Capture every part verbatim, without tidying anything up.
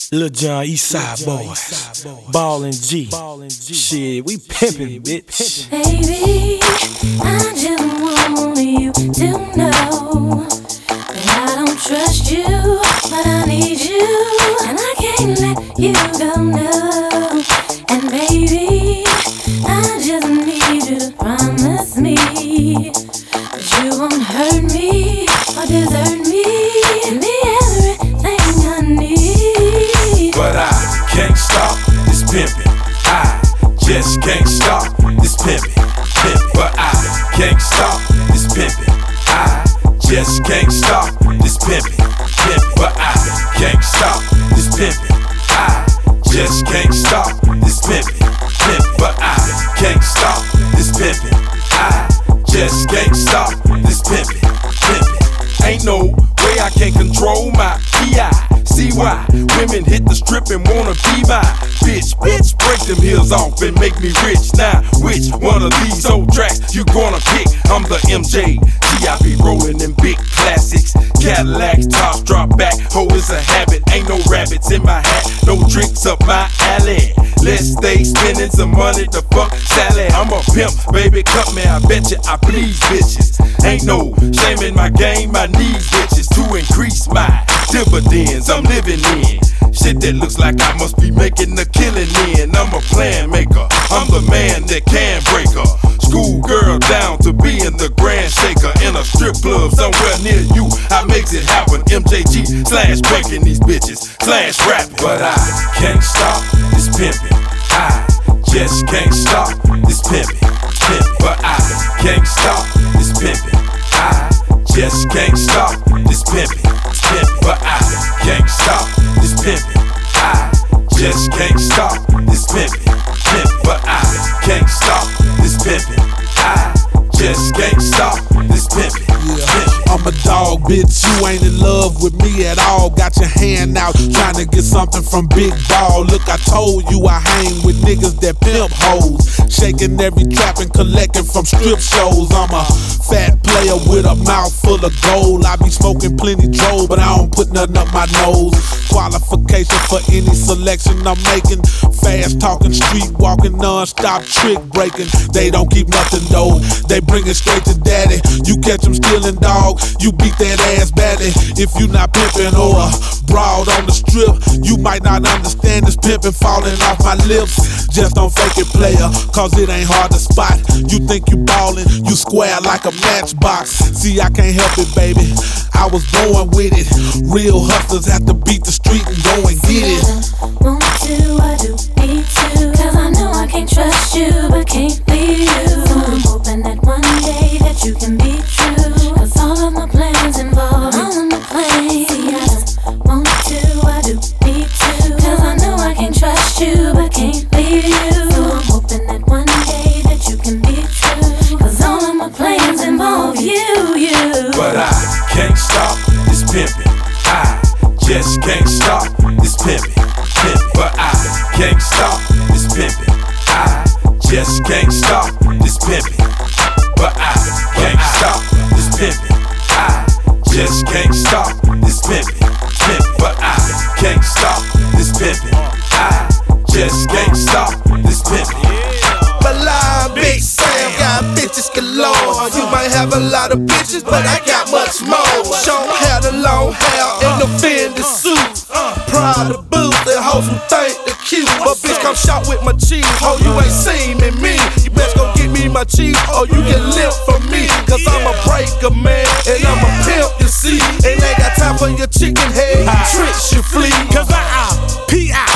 Lil John Eastside Boy, Ballin' G, shit, we pimpin', bitch. Baby, I just want you to know that I don't trust you, but I need you, and I can't let you go, no. And baby, I just need you to promise me that you won't hurt me or desert me and be everything I need. But I can't stop this pimpin'. I just can't stop this pimpin'. Pimpin'. But I can't stop this pimpin'. I just can't stop this pimpin'. Pimpin'. But I can't stop this pimpin'. I just can't stop this pimpin'. Pimpin'. But I can't stop this pimpin'. I just can't stop this pimpin'. Pimpin'. Ain't no way I can control my P I. See why women hit the strip and wanna be my bitch. Bitch, break them heels off and make me rich. Now, which one of these old tracks you gonna pick? I'm the M J. G, I be rolling in big classics. Cadillacs, tops drop back. Ho, it's a habit. Ain't no rabbits in my hat. No drinks up my alley. Let's stay spending some money to fuck Sally. I'm a pimp, baby, cut me. I bet you I please bitches. Ain't no shame in my game. I need bitches to increase my dividends I'm living in. Shit that looks like I must be making a killing in. I'm a plan maker, I'm the man that can break her. School girl down to being the grand shaker. In a strip club somewhere near you, I makes it happen. M J G slash breaking these bitches, slash rapping. But I can't stop this pimpin'. I just can't stop this pimpin'. Pimpin'. But I can't stop this pimpin'. I just can't stop this pimpin'. Pimpin'. But I can't stop this pimpin'. I just can't stop this pimpin'. Pimpin'. But I can't stop this pimpin'. I just can't stop this pimpin'. Yeah. I'm a dog, bitch, you ain't in love with me at all. Got your hand out, trying to get something from Big Ball. Look, I told you I hang with niggas that pimp hoes, shaking every trap and collecting from strip shows. I'm a fat player with a mouth full of gold. I be smoking plenty Joe, but I don't put nothing up my nose. Qualification for any selection I'm making. Fast talking, street walking, non-stop trick breaking. They don't keep nothing though, they bring it straight to daddy. You catch them stealing, dog, you beat that ass badly. If you not pimping or a broad on the strip, you might not understand this pimping falling off my lips. Just don't fake it, player, cause it ain't hard to spot. You think you ballin', you square like a matchbox. See, I can't help it, baby, I was born with it. Real hustlers have to beat the street and go and get it. Want to, I do need to, cause I know I can't trust you, but can't leave you. So I'm hoping that one day that you can be true, cause all of my plans involve all of my plans. See, I just want to, I do need to, cause I know I can't trust you, but can't leave you. So I'm hoping that one day that you can be true, cause all of my plans involve you, you. But I can't stop this pimpin'. I just can't stop this pimpin'. Pimpin'. But I can't stop this pimpin'. I just can't stop this pimpin'. But I can't stop this pimpin'. I just can't stop this pimpin'. Pimpin'. But I can't stop this pimpin'. I just can't stop this pimpin'. Alive, Big Sam, got bitches galore. You might have a lot of bitches, but I got much more. Sean had a long hair and the Fendi suit. Proud of boots and hoes who think they cute. But bitch, come shot with my cheese. Oh, you ain't seen me, me. You best go get me my cheese, or you can live from me. Cause I'm a breaker, man, and I'm a pimp, you see. And ain't got time for your chicken head tricks, you flee. Cause I P I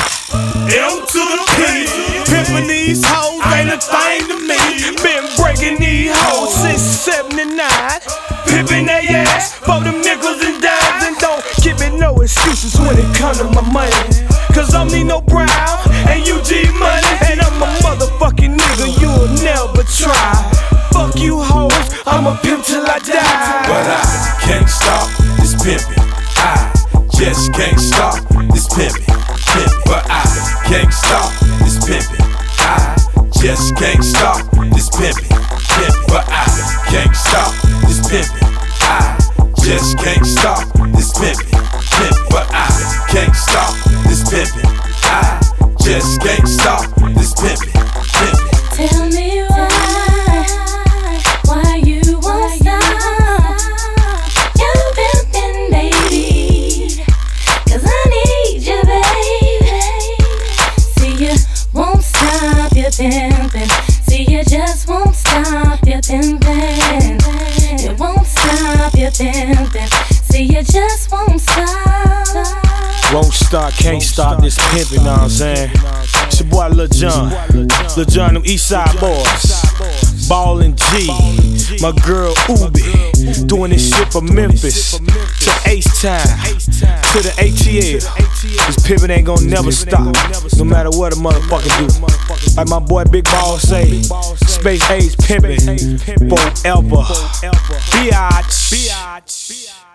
M to the P. Pimpin' these hoes ain't a thing to me. Been breaking these hoes since seventy-nine. Pimpin' they ass for them nickels and dimes. And don't give me no excuses when it come to my money. Cause I'm Nino Brown and you G Money. And I'm a motherfucking nigga you'll never try. Fuck you hoes, I'm a pimp till I die. But I can't stop this pimpin'. I just can't stop this pimpin'. Pimpin'. But I can't stop this pimpin'. I just can't stop this pimpin'. Pimpin'. But I can't stop this pimpin'. I just can't stop this pimpin'. Pimpin'. But I can't stop this pimpin'. I just can't stop this pimpin', pimpin'. Tell me why, why you won't stop your pimpin', baby. Cause I need you, baby. See, you won't stop your pimpin'. See, you just won't stop your pimpin'. You won't stop your pimpin'. See, you just won't stop. Won't stop, can't stop this pimpin', know what I'm saying? It's your boy Lil Jon, Lil Jon, them Eastside boys, Ballin' G, my girl Ubi, doing this shit from Memphis to H-Town, to the A T L. This pimpin' ain't gon' never stop, no matter what a motherfucker do. Like my boy Big Ball say, space age pimpin', forever. Biatch.